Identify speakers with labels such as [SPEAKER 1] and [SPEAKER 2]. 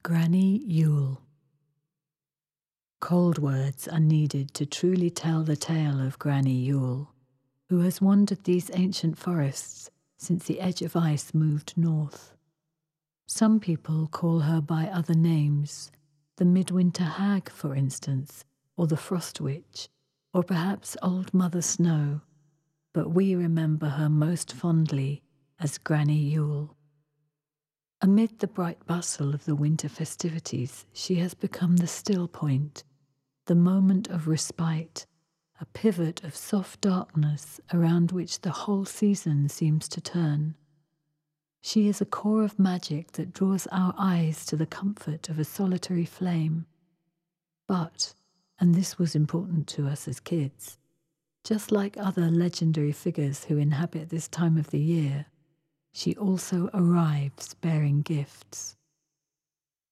[SPEAKER 1] Granny Yule. Cold words are needed to truly tell the tale of Granny Yule, who has wandered these ancient forests since the edge of ice moved north. Some people call her by other names, the Midwinter Hag, for instance, or the Frost Witch, or perhaps Old Mother Snow, but we remember her most fondly as Granny Yule. Amid the bright bustle of the winter festivities, she has become the still point, the moment of respite, a pivot of soft darkness around which the whole season seems to turn. She is a core of magic that draws our eyes to the comfort of a solitary flame. But, and this was important to us as kids, just like other legendary figures who inhabit this time of the year, she also arrives bearing gifts.